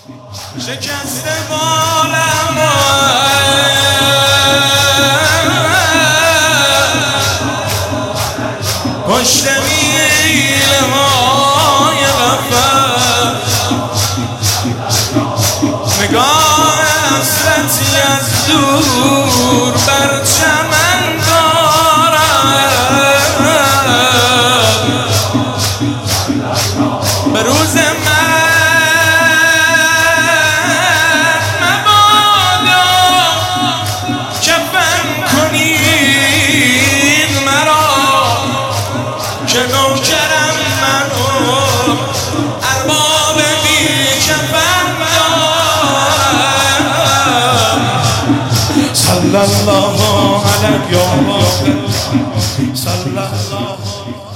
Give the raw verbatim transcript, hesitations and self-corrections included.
شکسته بالم پشت میله های قفس نگاه حسرتی از دور بر چمن دارم به روز من مبادا کفن کنید مرا که نوکرم منو ارباب بی کفن دارم صلی الله علیه و آله صلی الله